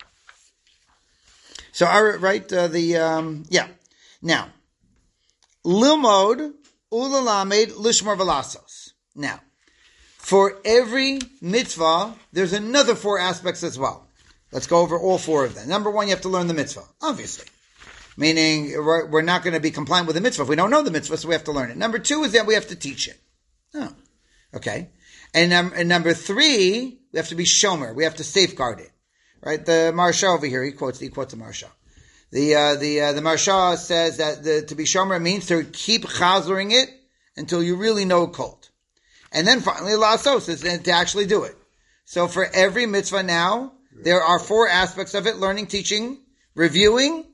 So our right uh, the um, yeah now lilmod ulalamed lishmor velasos. Now for every mitzvah there's another four aspects as well. Let's go over all four of them. Number one, you have to learn the mitzvah, obviously, meaning we're, we're not going to be compliant with the mitzvah if we don't know the mitzvah, so we have to learn it. Number two is that we have to teach it. Oh, okay. And, um, and number three, we have to be shomer. We have to safeguard it, right? The Maharsha over here, he quotes, he quotes the Maharsha. The, uh, the, uh, the Maharsha says that the, to be shomer means to keep chazering it until you really know cold. And then finally, lasos is to actually do it. So for every mitzvah now, there are four aspects of it: learning, teaching, reviewing,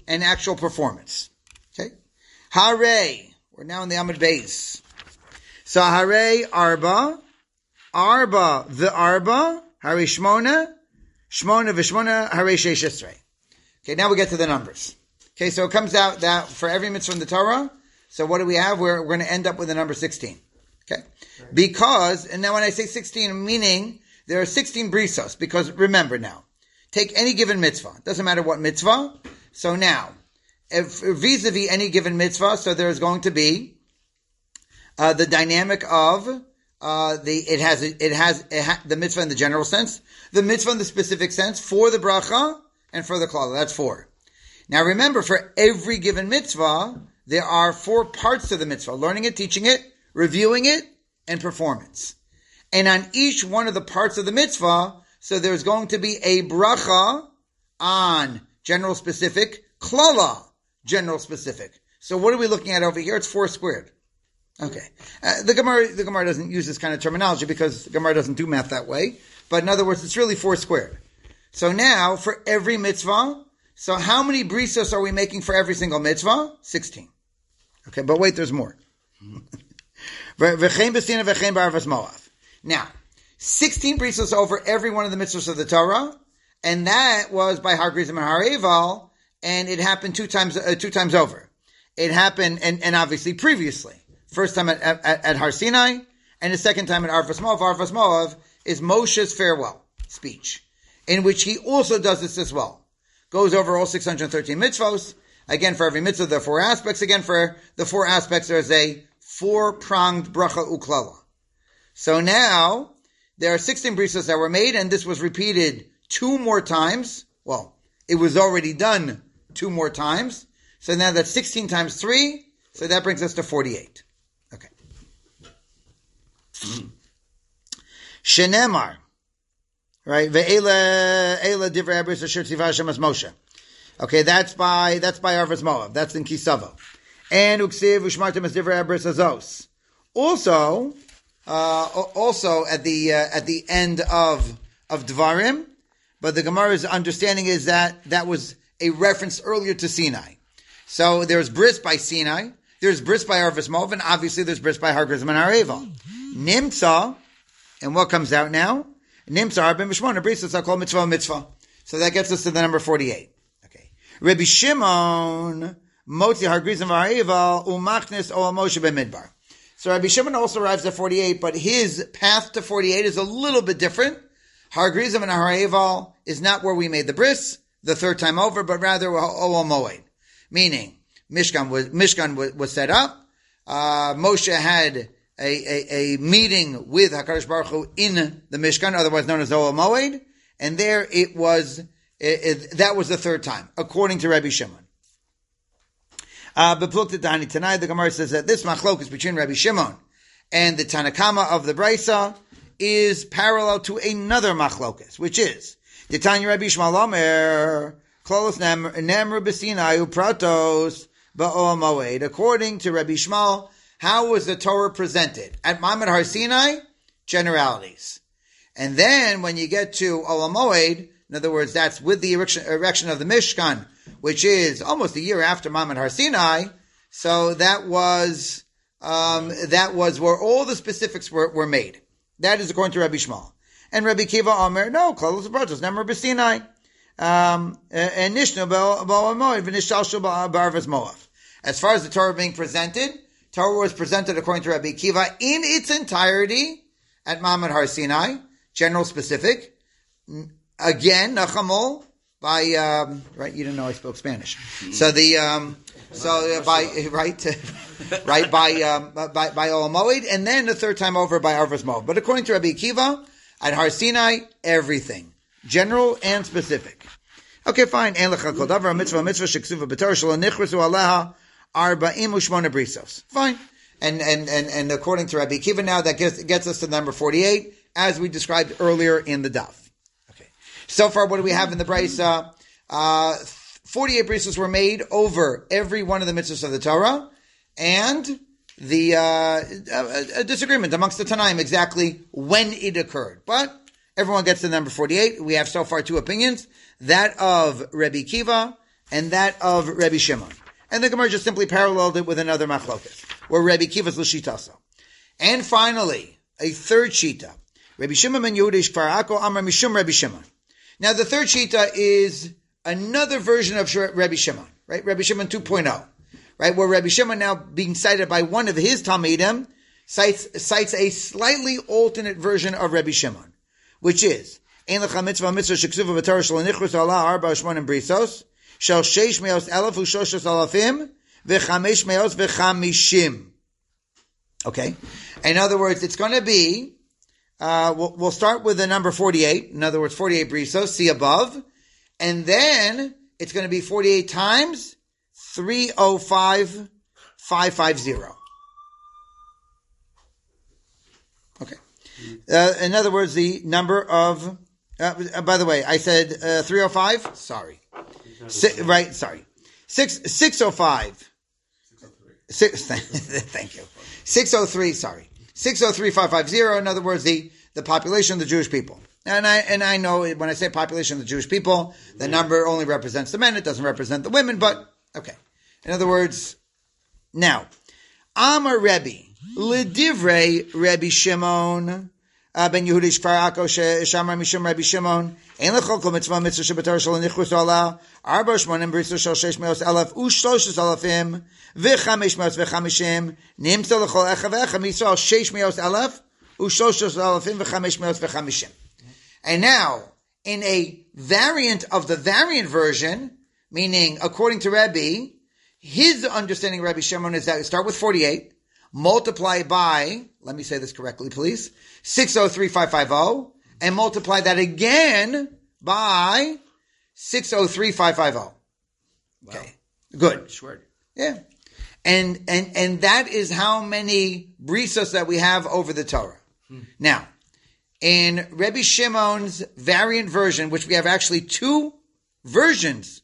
and actual performance. Okay? Hare. We're now in the Amud Beis. So Hare Arba. Arba the Arba. Hare Shmona. Shmona v'Shmona. Hare Sheish Esrei. Okay, now we get to the numbers. Okay, so it comes out that for every mitzvah in the Torah, so what do we have? We're, we're going to end up with the number sixteen. Okay? Right. Because, and now when I say sixteen, meaning there are sixteen brisos, because remember now, take any given mitzvah. Doesn't matter what mitzvah. So now, if vis-a-vis any given mitzvah, so there's going to be uh, the dynamic of uh, the, it has, it has, it ha- the mitzvah in the general sense, the mitzvah in the specific sense, for the bracha, and for the klala. That's four. Now remember, for every given mitzvah, there are four parts to the mitzvah: learning it, teaching it, reviewing it, and performance. And on each one of the parts of the mitzvah, so there's going to be a bracha on general specific, klala, general specific. So what are we looking at over here? It's four squared. Okay. Uh, the Gemara, the Gemara doesn't use this kind of terminology because the Gemara doesn't do math that way. But in other words, it's really four squared. So now, for every mitzvah, so how many brisos are we making for every single mitzvah? sixteen. Okay, but wait, there's more. Now, sixteen brisos over every one of the mitzvahs of the Torah, and that was by Har Gerizim and Har Eval, and it happened two times uh, two times over. It happened, and, and obviously previously. First time at, at, at Har Sinai, and the second time at Arvas Moav. Arvas Moav is Moshe's farewell speech, in which he also does this as well. Goes over all six hundred thirteen mitzvahs. Again, for every mitzvah, there are four aspects. Again, for the four aspects, there's a four-pronged bracha uklala. So now, there are sixteen brisos that were made, and this was repeated two more times. Well, it was already done two more times. So now that's sixteen times three, so that brings us to forty-eight. Okay. Shenemar. Right? Ve'ela, Eila divrei abris asher tzivah Hashem as Moshe. Okay, that's by, that's by Arvas Moav. That's in Kisavo. And uksiv ushmartem as divrei abris azos. Also, uh, also at the, uh, at the end of, of Dvarim, but the Gemara's understanding is that that was a reference earlier to Sinai. So there's bris by Sinai, there's bris by Arvas Moav, and obviously there's bris by Har Gerizim and Har Eval. Nimtza, and what comes out now? Nimtza arbim v'shmona brisos are called mitzvah mitzvah. So that gets us to the number forty-eight. Okay. Rabbi Shimon motzi Har Gerizim Har Eval umachnis ol Moshe b'midbar. So Rabbi Shimon also arrives at forty-eight, but his path to forty-eight is a little bit different. Har Gerizim and Har Eval is not where we made the bris the third time over, but rather ol moed, meaning Mishkan was Mishkan was, was set up. Uh, Moshe had A, a, a meeting with HaKadosh Baruch Hu in the Mishkan, otherwise known as Ohel Moed, and there it was, it, it, that was the third time, according to Rabbi Shimon. Uh, but tonight, the Gemara says that this machlokus between Rabbi Shimon and the Tanakama of the Brisa is parallel to another machlokus, which is, the Tanya Rabbi Shmuel Omer, Klolos Nemru B'Sinai Upratos Ba'Ohel Moed. According to Rabbi Shmuel, how was the Torah presented? At Ma'amad Har Sinai, generalities. And then when you get to Ohel Moed, in other words, that's with the erection, erection of the Mishkan, which is almost a year after Ma'amad Har Sinai, so that was, um, that was where all the specifics were, were made. That is according to Rabbi Shmuel. And Rabbi Kiva Omer, no, Klolos Upratos Nemru B'Sinai. Um, and Nishnu Ba'Ohel Moed v'Nishtalshu B'Arvas Moav. As far as the Torah being presented, Torah was presented according to Rabbi Kiva in its entirety at Ma'amad Har Sinai, general specific. Again, Nachamol by um, right. You didn't know I spoke Spanish, so the um, so uh, by right right by um, by by Ohel Moed, and then the third time over by Arvas Moav. But according to Rabbi Kiva at Har Sinai, everything general and specific. Okay, fine. Ein lecha kol davar mitzvah mitzvah sheksuva b'Torah shelo nichrasu aleha. Arba'im u'shmona brisos. Fine. And, and, and, and according to Rabbi Kiva now, that gets, gets us to number forty-eight, as we described earlier in the daf. Okay. So far, what do we have in the brisa? Uh, forty-eight brisos were made over every one of the mitzvahs of the Torah, and the, uh, a, a disagreement amongst the Tanaim exactly when it occurred. But everyone gets to number forty-eight. We have so far two opinions. That of Rabbi Kiva, and that of Rabbi Shimon. And the Gemara just simply paralleled it with another machloket, where Rabbi Kiva's l'shitaso. And finally, a third shita, Rabbi Shimon ben Yehuda Shkfar Akko Amar Mishum Rabbi Shimon. Now the third shita is another version of Rabbi Shimon, right? Rabbi Shimon two point oh, right? Where Rabbi Shimon, now being cited by one of his Talmidim, cites, cites a slightly alternate version of Rabbi Shimon, which is, Ein lecha mitzvah mitzvah sheksuva b'torah shel nichus ala arba shmonim brisos, shel sheish meos elef u'shoshos alafim, v'chamesh meos v'chamishim. Okay? In other words, it's going to be, uh, we'll, we'll start with the number forty-eight, in other words, forty-eight brisos, see above, and then it's going to be forty-eight times three hundred five thousand five hundred fifty. Okay. Uh, in other words, the number of, uh, by the way, I said uh, three hundred five? Sorry. Si- right, sorry. Six, six hundred five. Six, thank you. six hundred three, sorry. six hundred three thousand five hundred fifty, in other words, the, the population of the Jewish people. And I, and I know when I say population of the Jewish people, the number only represents the men, it doesn't represent the women, but, okay. In other words, now, Amar Rebbe, L'divrei Rebbe Shimon, ben Yehuda Shkfar Akko Shamar Mishum Rebbe Shimon, Ein lechol kol mitzvah mitzvah shebetorah shel nichus ala, arba shmonim brisos shel sheish meos elef u'shloshes alafim, v'chamesh meos v'chamishim, nimtza lechol echa v'echa mitzvah sheish meos elef u'shloshes alafim v'chamesh meos v'chamishim. And now, in a variant of the variant version, meaning according to Rebbe, his understanding of Rebbe Shimon is that you start with forty-eight, multiply by, let me say this correctly please, six hundred three thousand five hundred fifty, and multiply that again by six hundred three thousand five hundred fifty. Okay, wow. Good. Sure. Yeah. And, and, and that is how many brisos that we have over the Torah. Hmm. Now, in Rebbe Shimon's variant version, which we have actually two versions,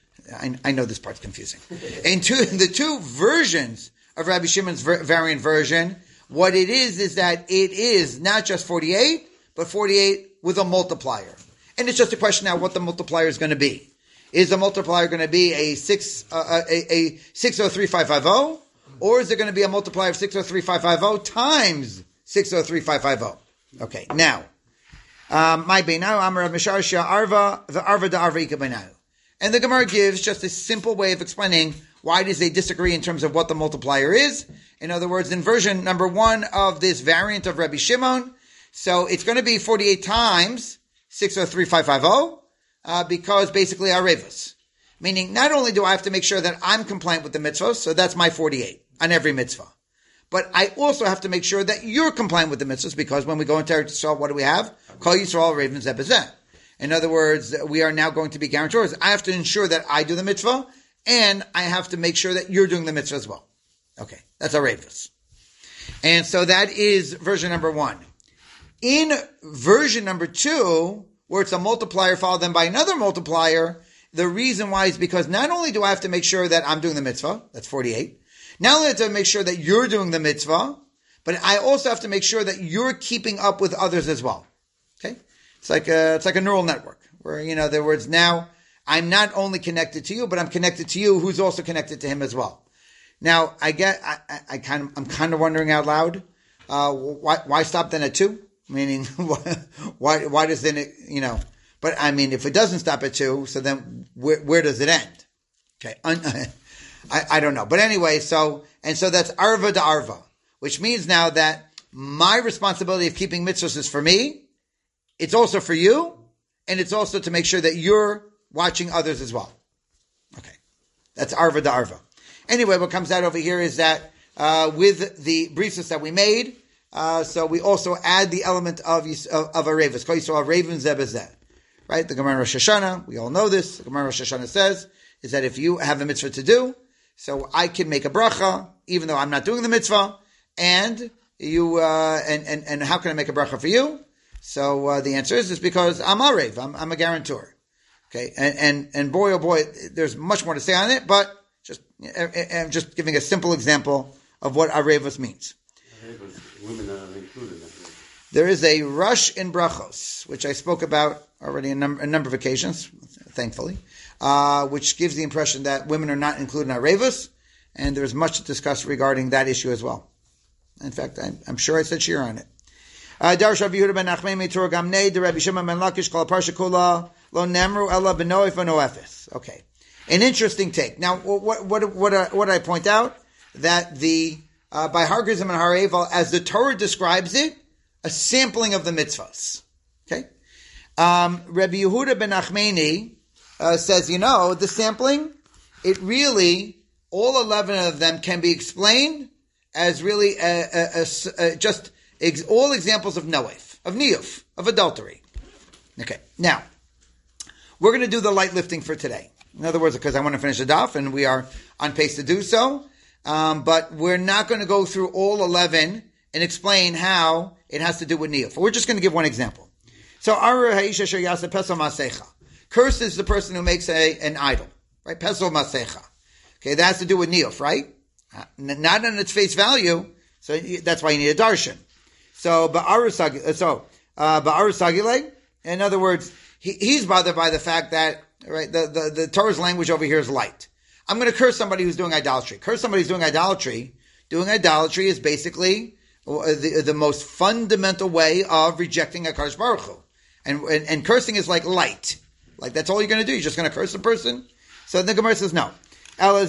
I, I know this part's confusing. In two, the two versions of Rabbi Shimon's variant version, what it is is that it is not just forty-eight, but forty-eight with a multiplier. And it's just a question now what the multiplier is going to be. Is the multiplier going to be a six, uh, a, a six hundred three thousand five hundred fifty, or is it going to be a multiplier of six hundred three thousand five hundred fifty times six hundred three thousand five hundred fifty? Okay, now, um, my beinayu amar misharshia arva the arva da arva ika beinayu. And the Gemara gives just a simple way of explaining why does they disagree in terms of what the multiplier is. In other words, in version number one of this variant of Rabbi Shimon, so it's going to be forty-eight times six hundred three thousand five hundred fifty, uh, because basically arevos. Meaning, not only do I have to make sure that I'm compliant with the mitzvahs, so that's my forty-eight on every mitzvah, but I also have to make sure that you're compliant with the mitzvahs, because when we go into Eretz Yisrael, what do we have? Kol Yisrael Raven Zebezeh. In other words, we are now going to be guarantors. I have to ensure that I do the mitzvah, and I have to make sure that you're doing the mitzvah as well. Okay, that's arevos. And so that is version number one. In version number two, where it's a multiplier followed then by another multiplier, the reason why is because not only do I have to make sure that I'm doing the mitzvah, that's forty-eight, not only have to make sure that you're doing the mitzvah, but I also have to make sure that you're keeping up with others as well. Okay? It's like a, it's like a neural network, where, you know, in other words, now I'm not only connected to you, but I'm connected to you, who's also connected to him as well. Now, I get, I, I, I kind of, I'm kind of wondering out loud, uh, why, why stop then at two? Meaning, why, why does then it, you know, but I mean, if it doesn't stop at two, so then where, where does it end? Okay. I, I don't know. But anyway, so, and so that's arva to arva, which means now that my responsibility of keeping mitzvahs is for me. It's also for you. And it's also to make sure that you're watching others as well. Okay. That's arva to arva. Anyway, what comes out over here is that, uh, with the briefs that we made, uh, so we also add the element of, of, of a raven. So a raven zebezeh. Right? The Gemara Rosh Hashanah, we all know this. The Gemara Rosh Hashanah says, is that if you have a mitzvah to do, so I can make a bracha, even though I'm not doing the mitzvah, and you, uh, and, and, and how can I make a bracha for you? So, uh, the answer is, is because I'm a rave, I'm, I'm a guarantor. Okay, and, and, and boy, oh boy, there's much more to say on it, but just, I'm just giving a simple example of what arevos means. Women are included. There is a rush in brachos, which I spoke about already a number, a number of occasions, thankfully. uh, which gives the impression that women are not included in Arevus, and there's much to discuss regarding that issue as well. In fact, I'm, I'm sure I said shir on it. Darash Rav Yehuda ben Nachmei miTorah Gamnei de Rabbi Shimon ben Lakish kol parsha kula lo nemru ela benoif v'noefes. Okay, an interesting take. Now, what what what what I point out that the uh, by Har Grizim and Har Eival, as the Torah describes it, a sampling of the mitzvahs. Okay, um, Rabbi Yehuda ben Nachmei uh, says, you know, the sampling, it really all eleven of them can be explained as really a, a, a, a, just ex, all examples of noef, of niyuf, of adultery. Okay, now, we're going to do the light lifting for today. In other words, because I want to finish the daf, and we are on pace to do so, um, but we're not going to go through all eleven and explain how it has to do with niyuf. We're just going to give one example. So, cursed is the person who makes a, an idol, right? Pesel masecha. Okay, that has to do with niyuf, right? Not on its face value, so that's why you need a darshan. So, ba'arusagile, so, uh, ba'arusagile, in other words, he, he's bothered by the fact that, right, the, the, the Torah's language over here is light. I'm going to curse somebody who's doing idolatry. Curse somebody who's doing idolatry. Doing idolatry is basically the, the most fundamental way of rejecting HaKadosh Baruch Hu. And, and, and cursing is like light. Like, that's all you're going to do. You're just going to curse the person. So the Gemara says, no. No,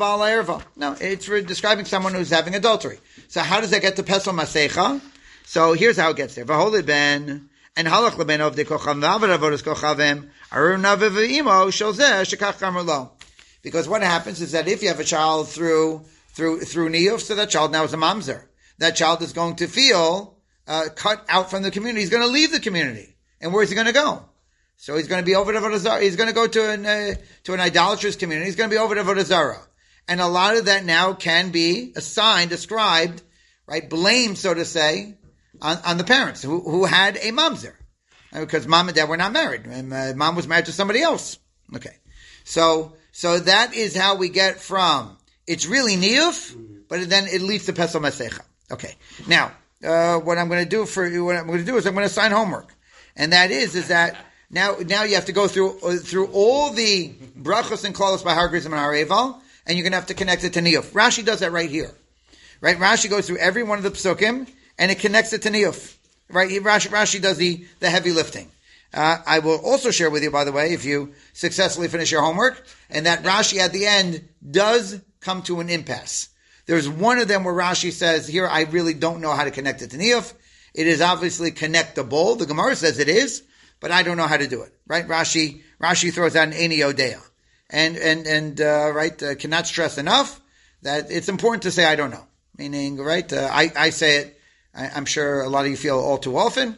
it's for describing someone who's having adultery. So how does that get to Pesel Masecha? So here's how it gets there. V'holid ben, and halach leben of the kochav v'avad avodas kochavim, arun naviv v'imo sholzeh shekach kamerlo. Because what happens is that if you have a child through, through, through niyuf, so that child now is a mamzer. That child is going to feel, uh, cut out from the community. He's going to leave the community. And where's he going to go? So he's going to be over to Avodah Zarah. He's going to go to an uh, to an idolatrous community. He's going to be over to Avodah Zarah. And a lot of that now can be assigned, ascribed, right, blamed, so to say, on, on the parents who, who had a mamzer. Because mom and dad were not married. And, uh, mom was married to somebody else. Okay. So, so that is how we get from, it's really niyuf, but then it leads to Pesel Masecha. Okay. Now, uh, what I'm going to do for you, what I'm going to do is I'm going to assign homework. And that is, is that Now, now you have to go through uh, through all the brachos and klalos by Har Grizim and Har Eival, and you're going to have to connect it to niyuf. Rashi does that right here, right? Rashi goes through every one of the psukim, and it connects it to niyuf, right? He, Rashi, Rashi does the, the heavy lifting. Uh, I will also share with you, by the way, if you successfully finish your homework, and that Rashi at the end does come to an impasse. There's one of them where Rashi says, here, I really don't know how to connect it to niyuf. It is obviously connectable. The Gemara says it is, but I don't know how to do it, right? Rashi, Rashi throws out an Eini Odea. And, and, and, uh, right, uh, cannot stress enough that it's important to say, I don't know. Meaning, right, uh, I, I say it, I, I'm sure a lot of you feel all too often,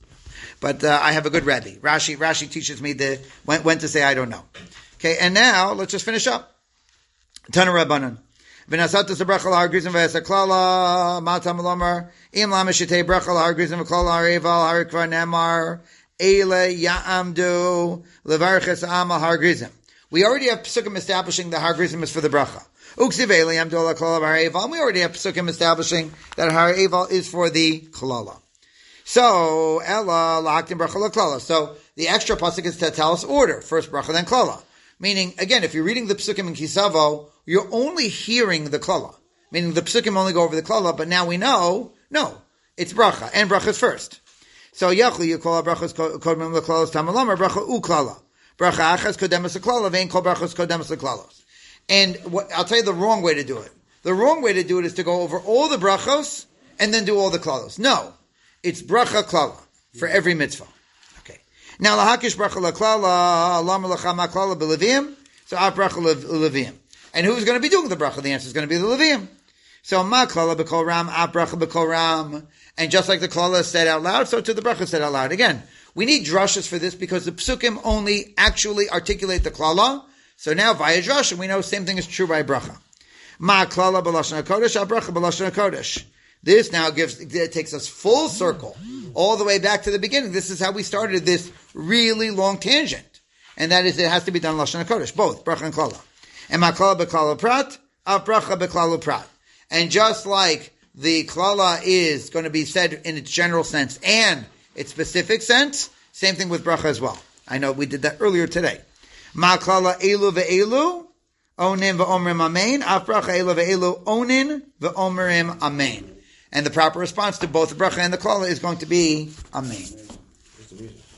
but, uh, I have a good Rebbe. Rashi, Rashi teaches me the, when, when to say, I don't know. Okay, and now, let's just finish up. Tana Rabbanan. V'nasat t'sabrach al har grizim v'esaklala, matam l'omar, im lameshitei brach al har grizim v'klala har eval, har kvar nemar, Eile Ya'amdu Levarches Amal Har Grizim. We already have psukim establishing that Har Grizim is for the bracha. Uksiv Eile Ya'amdu L'Klala Har Eival. We already have psukim establishing that Har Eival is for the Klala. So Ella L'Aktim Bracha L'Klala. So the extra pasuk is to tell us order. First bracha, then Klala. Meaning, again, if you're reading the psukim in Kisavo, you're only hearing the Klala. Meaning the psukim only go over the Klala, but now we know, no, it's bracha, and bracha is first. So yachli you call brachos kodem leklalos tamalamar bracha uklala bracha achas kodemas leklala vein kol brachos kodemas leklalos. And what, I'll tell you the wrong way to do it. The wrong way to do it is to go over all the brachos and then do all the klalos. No, it's bracha klala for every mitzvah. Okay. Now lahakish bracha leklala alam lachama klala belevim. So af bracha levim. And who's going to be doing the bracha? The answer is going to be the levim. So ma klala b'kol ram af bracha b'kol ram. And just like the klala said out loud, so to the bracha said out loud. Again, we need drashas for this because the psukim only actually articulate the klala. So now via drasha, we know the same thing is true by bracha. Ma klala b'lashon hakodesh, a bracha b'lashon hakodesh. This now gives, it takes us full circle, all the way back to the beginning. This is how we started this really long tangent. And that is, it has to be done lashon hakodesh, both bracha and klala. And ma klala b'klala prat, a bracha b'klala prat. And just like the klala is going to be said in its general sense and its specific sense, same thing with bracha as well. I know we did that earlier today. Ma'klala elu ve'elu, onin ve'omrim amen. Af bracha elu ve'elu, onin ve'omrim amen. And the proper response to both the bracha and the klala is going to be amen.